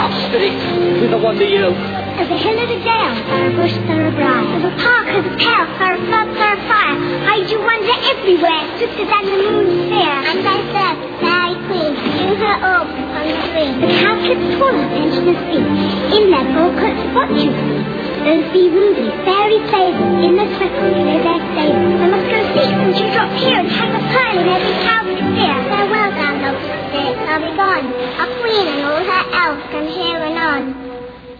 Asterix with a wonder you. There's a hill of a dale, or a bush, or a briar. There's a park, there's a pale, or a flood, or a fire. Hide you wander everywhere, swifter than the moon's sphere. And I said, Fairy Queen, do her up on the green. The cowslips tall and pensioners speak. In their broadcoats what you see. Those be ruby, fairy fables, in the circle near their stable. I must go seek them to drop here and hang a pearl in every cowslip ear. Farewell, thou lovely spirit, I'll be gone. Our queen and all her elves come here anon.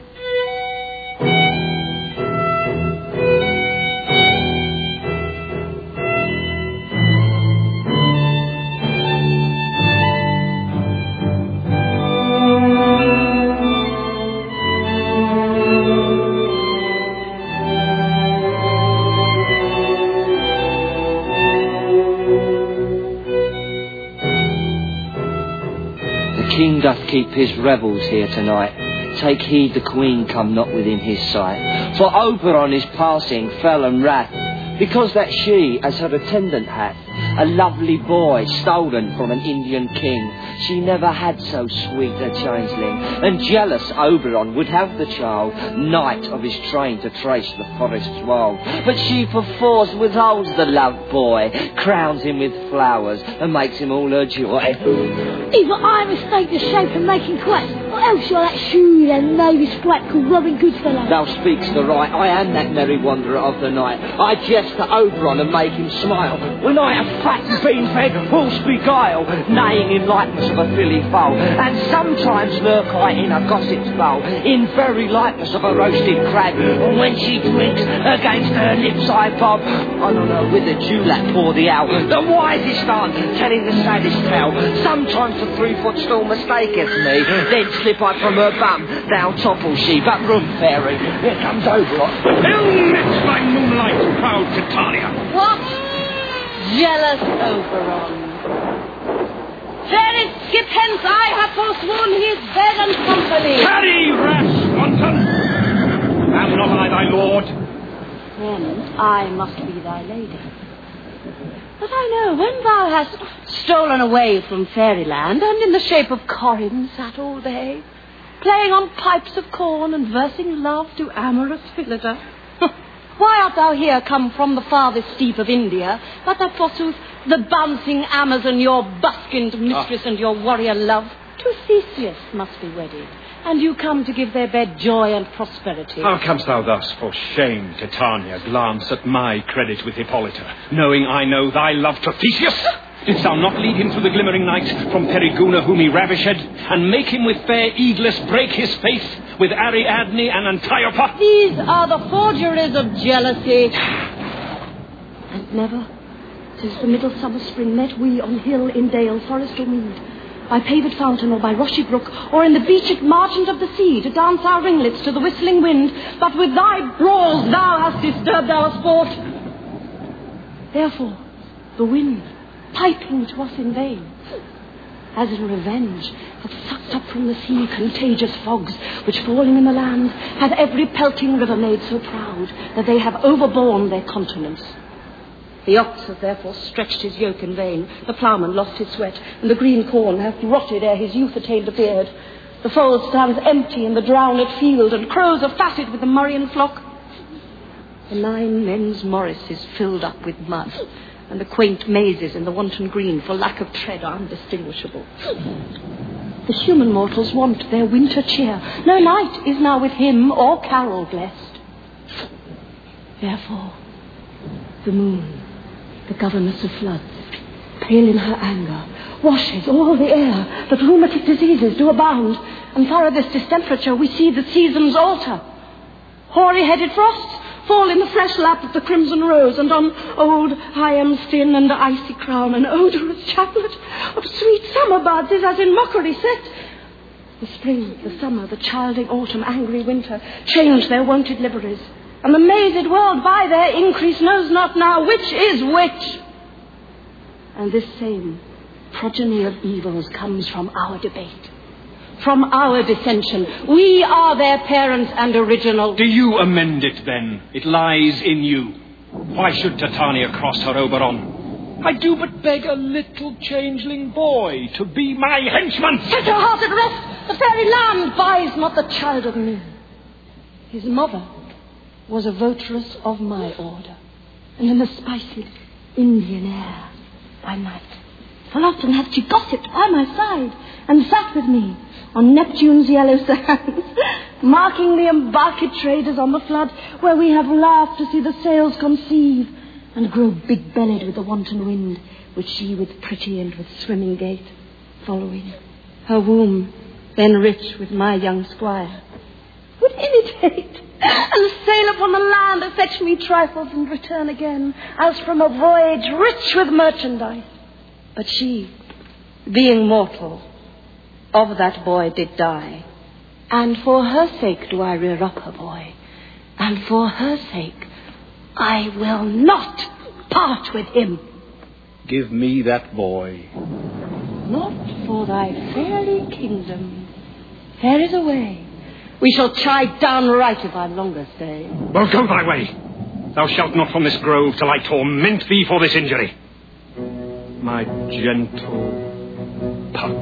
King doth keep his revels here tonight. Take heed the queen come not within his sight. For Oberon is passing, fell and wrath, because that she, as her attendant hath, a lovely boy stolen from an Indian king. She never had so sweet a changeling, and jealous Oberon would have the child, knight of his train to trace the forest's wild. But she perforce withholds the loved boy, crowns him with flowers, and makes him all her joy. Either I mistake the shape and making quest, or else you're that shrewd and navy sprat called Robin Goodfellow. Thou speaks the right, I am that merry wanderer of the night. I jest to Oberon and make him smile, when I have fat bean-fed horse beguile, neighing in likeness of a filly foal, and sometimes lurk I in a gossip's bowl, in very likeness of a roasted crab, and when she drinks, against her lips I bob, and on her withered dewlap pour the owl, the wisest aunt telling the saddest tale. Sometimes the 3-foot stool mistaketh me, then slip I from her bum, down topple she, but room fairy, here comes Oberon. Ill met by moonlight, proud Titania. What? Jealous Oberon. Fairest skip hence, I have forsworn his bed and company. Tarry, rash wanton! Am not I thy lord? Then I must be thy lady. But I know, when thou hast stolen away from fairyland, and in the shape of Corin sat all day, playing on pipes of corn and versing love to amorous Phillida, why art thou here come from the farthest steep of India, but that forsooth the bouncing Amazon, your buskined mistress and your warrior love, to Theseus must be wedded, and you come to give their bed joy and prosperity. How comest thou thus, for shame, Titania, glance at my credit with Hippolyta, knowing I know thy love to Theseus? Didst thou not lead him through the glimmering night from Periguna whom he ravished, and make him with fair Aeglus break his faith with Ariadne and Antiopa? These are the forgeries of jealousy. And never, since the middle summer spring, met we on hill, in dale, forest or mead, by paved fountain or by roshy brook, or in the beached margent of the sea, to dance our ringlets to the whistling wind, but with thy brawls thou hast disturbed our sport. Therefore, the wind, piping to us in vain, as in revenge, hath sucked up from the sea contagious fogs, which falling in the land, hath every pelting river made so proud, that they have overborne their continents. The ox hath therefore stretched his yoke in vain, the ploughman lost his sweat, and the green corn hath rotted ere his youth attained a beard. The fold stands empty in the drowned field, and crows are fatted with the murrian flock. The 9 men's morris is filled up with mud, and the quaint mazes in the wanton green for lack of tread are undistinguishable. The human mortals want their winter cheer. No night is now with hymn or carol blessed. Therefore, the moon, the governess of floods, pale in her anger, washes all the air, that rheumatic diseases do abound, and thorough this distemperature we see the seasons alter. Hoary-headed frosts fall in the fresh lap of the crimson rose, and on old Hyam's thin and icy crown an odorous chaplet of sweet summer buds is as in mockery set. The spring, the summer, the childing autumn, angry winter change their wonted liveries, and the mazed world by their increase knows not now which is which. And this same progeny of evils comes from our debate, from our dissension. We are their parents and original. Do you amend it, then? It lies in you. Why should Titania cross her Oberon? I do but beg a little changeling boy to be my henchman. Set her heart at rest, that fairy land buys not the child of me. His mother was a votaress of my order, and in the spicy Indian air by night, full often hath she gossiped by my side, and sat with me on Neptune's yellow sands, marking the embarked traders on the flood, where we have laughed to see the sails conceive, and grow big-bellied with the wanton wind, which she with pretty and with swimming gait, following, her womb then rich with my young squire, would imitate, and sail upon the land to fetch me trifles and return again, as from a voyage rich with merchandise. But she, being mortal, of that boy did die, and for her sake do I rear up her boy, and for her sake I will not part with him. Give me that boy. Not for thy fairy kingdom. There is a way. We shall chide downright if I longer stay. Well, go thy way. Thou shalt not from this grove till I torment thee for this injury. My gentle Puck.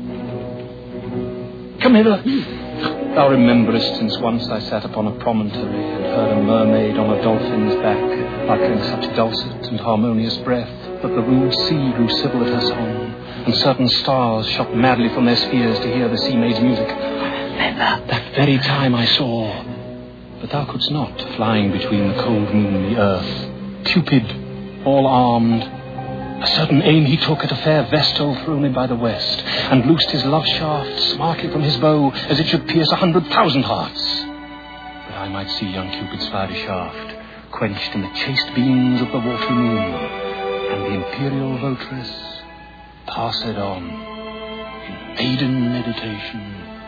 Come hither. Thou rememberest since once I sat upon a promontory and heard a mermaid on a dolphin's back uttering such dulcet and harmonious breath that the rude sea grew civil at her song, and certain stars shot madly from their spheres to hear the sea maid's music. That very time I saw, but thou couldst not, flying between the cold moon and the earth, Cupid, all armed. A certain aim he took at a fair vestal thrown in by the west, and loosed his love shaft smartly from his bow, as it should pierce 100,000 hearts. That I might see young Cupid's fiery shaft quenched in the chaste beams of the watery moon, and the imperial votress passed on in maiden meditation,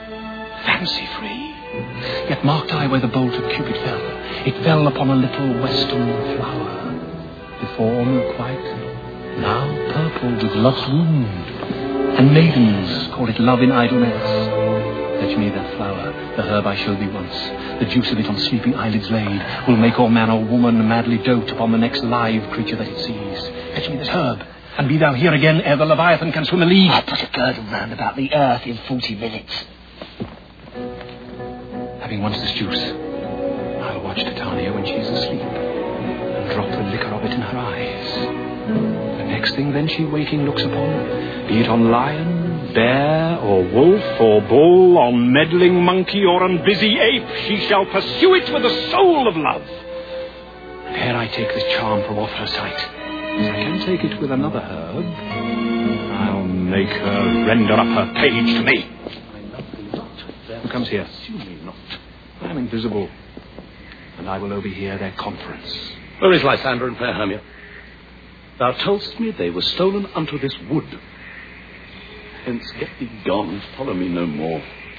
fancy-free. Yet marked I where the bolt of Cupid fell. It fell upon a little western flower, before milk-white, now purple with love's wound, and maidens call it love in idleness. Fetch me that flower, the herb I showed thee once. The juice of it on sleeping eyelids laid will make all man or woman madly dote upon the next live creature that it sees. Fetch me this herb, and be thou here again ere the Leviathan can swim a league. I'll put a girdle round about the earth in 40 minutes. Having once this juice, I'll watch Titania when she is asleep, and drop the liquor of it in her eyes. Next thing then she waking looks upon, be it on lion, bear, or wolf, or bull, on meddling monkey, or on busy ape, she shall pursue it with the soul of love. And ere I take this charm from off her sight, as I can take it with another herb, I'll make her render up her page to me. I love thee not. Who comes here? Sue me not. I am invisible, and I will overhear their conference. Where is Lysander and fair Hermia? Thou toldst me they were stolen unto this wood. Hence get thee gone and follow me no more.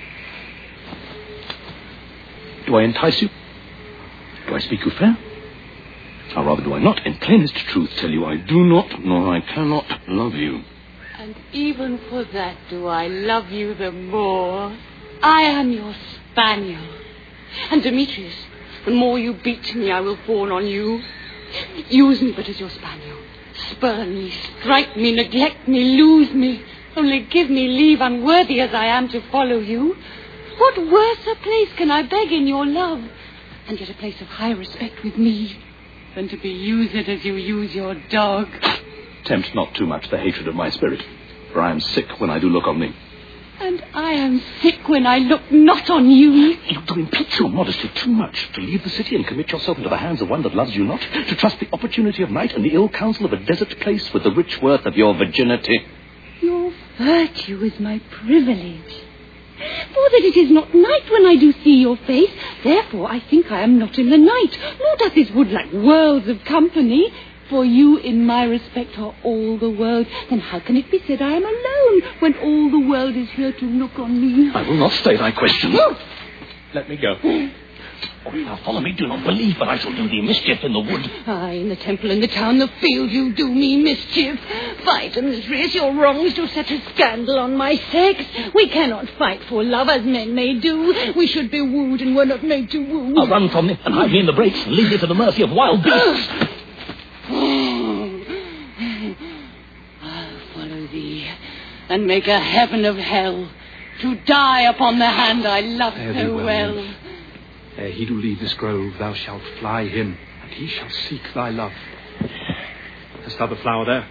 Do I entice you? Do I speak you fair? Or rather do I not, in plainest truth, tell you I do not, nor I cannot love you? And even for that do I love you the more. I am your spaniel. And Demetrius, the more you beat me, I will fawn on you. Use me but as your spaniel. Spurn me, strike me, neglect me, lose me. Only give me leave, unworthy as I am, to follow you. What worse a place can I beg in your love, and yet a place of high respect with me, than to be used as you use your dog? Tempt not too much the hatred of my spirit, for I am sick when I do look on thee. And I am sick when I look not on you. You do impeach your modesty too much, to leave the city and commit yourself into the hands of one that loves you not, to trust the opportunity of night and the ill counsel of a desert place with the rich worth of your virginity. Your virtue is my privilege. For that it is not night when I do see your face, therefore I think I am not in the night, nor doth this wood lack worlds of company. For you, in my respect, are all the world. Then how can it be said I am alone, when all the world is here to look on me? I will not stay thy question. Let me go. Or if thou follow me, do not believe but I shall do thee mischief in the wood. Aye, in the temple, in the town, the field, you do me mischief. Fight, and this race your wrongs do set a scandal on my sex. We cannot fight for love as men may do. We should be wooed and were not made to woo. I'll run from thee and hide me in the brakes and leave thee to the mercy of wild beasts. I'll follow thee and make a heaven of hell to die upon the hand I love Fare thee so well. nymph. Ere he do leave this grove, thou shalt fly him, and he shall seek thy love. Hast thou the flower there?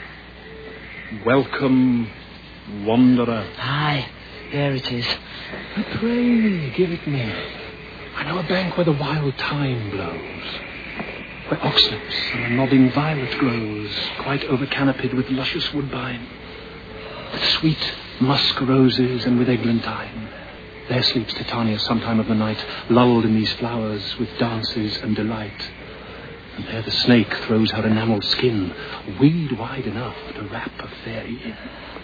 Welcome, wanderer. Aye, there it is. Pray, give it me. I know a bank where the wild thyme blows, where oxlips and a nodding violet grows, quite over-canopied with luscious woodbine, with sweet musk roses and with eglantine. There sleeps Titania sometime of the night, lulled in these flowers with dances and delight. And there the snake throws her enamelled skin, weed wide enough to wrap a fairy in.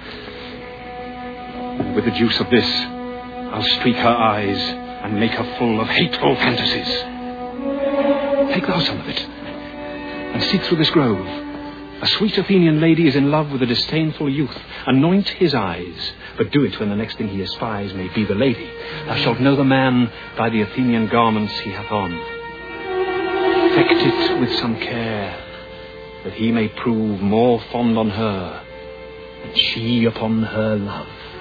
And with the juice of this, I'll streak her eyes and make her full of hateful fantasies. Take thou some of it, and seek through this grove. A sweet Athenian lady is in love with a disdainful youth. Anoint his eyes, but do it when the next thing he espies may be the lady. Thou shalt know the man by the Athenian garments he hath on. Affect it with some care, that he may prove more fond on her, and she upon her love.